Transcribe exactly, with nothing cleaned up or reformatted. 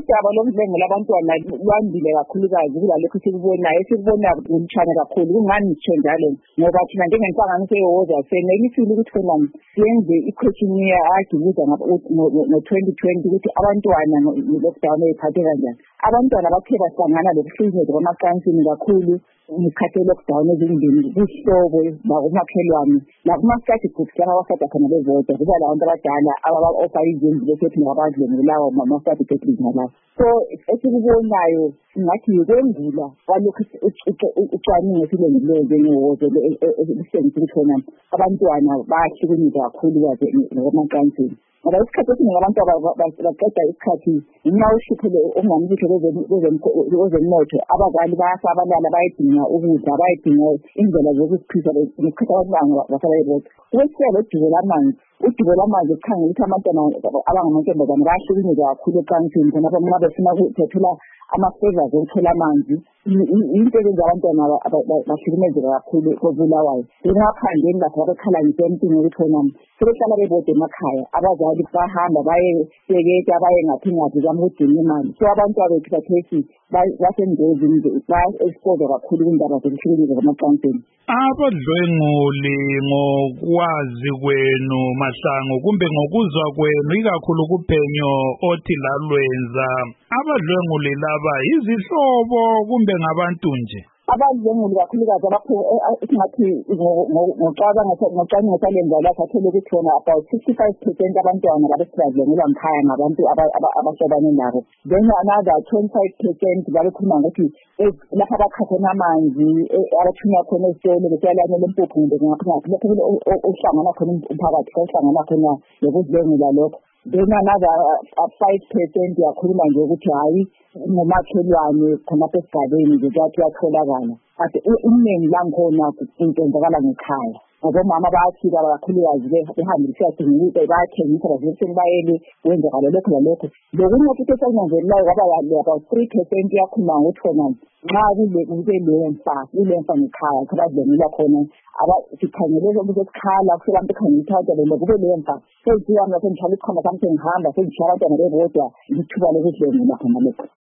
udaba lokudlengela abantwana lwandile kakhulukazi kulalokho sikubonayo esikubona ngumtshana kakhulu. Kungani ngitsho njalo? Ngoba thina njengenhlanganiso yeWOZA senelisile ukuthi khona siyenze i-questionnaire agibuza ngo-twenty twenty ukuthi abantwana lockdown eyiphathe kanjani. Abantwana bathe bahlangana lokuhlukunyezwa kwamacansini kakhulu ngikhathi lockdown ezindlini kuhlobo nakumakhelwane nakumasikhathi groups lapha abafada khona bevota kuba labantu abadala ababa-offer izindlu besethi nabadlengelawo masikhathi groups nalapho. So esikubonayo ngathi yikwendula kwalokhu ucwaningo esilwengileyo njengeWOZA elisengisa ukuthi khona abantwana bayahlukunyezwa kakhulu ngokwamacansini. Ngoba isikhathi esiningi abantu baqeda isikhathi ngenxa yohlupho okungamlutho kwezemnotho. Abazali bayasabalala bayadinga ukudla, bayadinga indlela zokuziphilisa ngesikhathi abantwana basabayibotha. Kwesiyalo udubo lamanzi udubo lamanzi ukukhangela ukuthi abantwana abangamantombazane bayahlukunyezwa kakhulu ecansini khonapho nxa befuna ukuthola ama-favors okuthola amanzi. Into ezenza abantwana bahlukumezeka kakhulu kobulawayo. Emaphandleni lapho babekhala ngisempini ukuthi khona sebehlala bebodwa emakhaya, abazali bahamba bayeseketa baye ngaphi ngaphi zama ukudinga imali. So abantwana bethu bakhethi basengozini ba-expose kakhulu indaba zokuhlukunyezwa kwamacansini. Abadlwenguli ngokwazi kwenu Mahlangu kumbe ngokuzwa kwenu ikakhulu kuphenyo othi lalwenza, abadlwenguli laba izihlobo kumbe ngabantu nje? Abadlwenguli kakhulukazi abapho esingathi ngocwaningo salenza lapha athole ukuthi khona about sixty-five percent abantwana babesibadlwengula mkhaya ngabantu abahlobane nabo. Then another twenty-five percent babekhuluma ngokuthi lapha abakhathona amanzi abathunywa khona esitolo besalanele impuphu kumbe ngaphi ngaphi lokho okuhlangana khona umphakathi okuhlangana khona lokudlwengula lokho. Then another five percent yakhuluma nje ukuthi hayi ngomakhelwane khonapho esigabeni nje kwathi uyatholakala. Ati uningi lankhona intenzakala ngekhaya. Abomama bayafika kakhulukazi behambile siyadinga ukuthi bayathengisa bazithi bayele kwenzakala lokho lalokho. Lokunye futhi esenyanzelayo kwaba about three percent yakhuluma ngokuthi khona nxa kule kube lemfa kulemfa ngekhaya abadlwengula khona abasikhangelele ukuthi ekhala kusebantu ekhangisa ukuthi kube lemfa. Seziyami lapho ngihlala ikhona kambe ngihamba sengishaya abantwana bebodwa ithuba lokudlwengula khona lokho.